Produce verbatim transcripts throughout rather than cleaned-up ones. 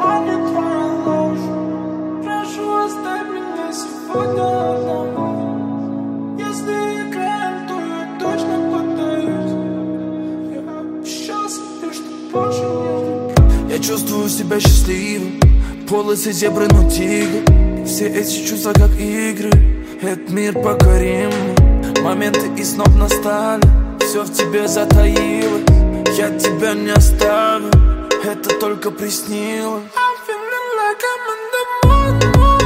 а не твоя ложь. Прошу, оставь меня сегодня одного. Если играем, то я точно поддаюсь. Я обещал себе, что больше не влюблюсь. Я чувствую себя счастливым, полосы зебры, но тигр. Все эти чувства как игры, этот мир покорим. Моменты и снов настали, все в тебе затаилось. Я тебя не оставил, это только приснилось. I'm feeling like I'm in the mood.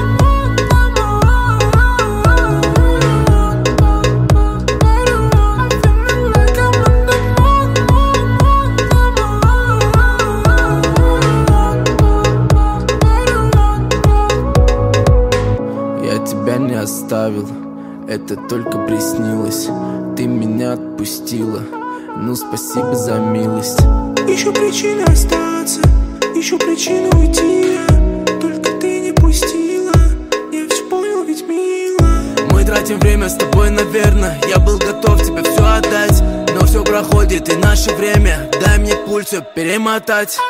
Я тебя не оставил, это только приснилось. Ты меня отпустила, ну спасибо за милость. Ищу причины остаться, ищу причину уйти. Только ты не пустила, я все понял, ведь мило. Мы тратим время с тобой, наверное. Я был готов тебе все отдать, но все проходит и наше время. Дай мне пульс все перемотать.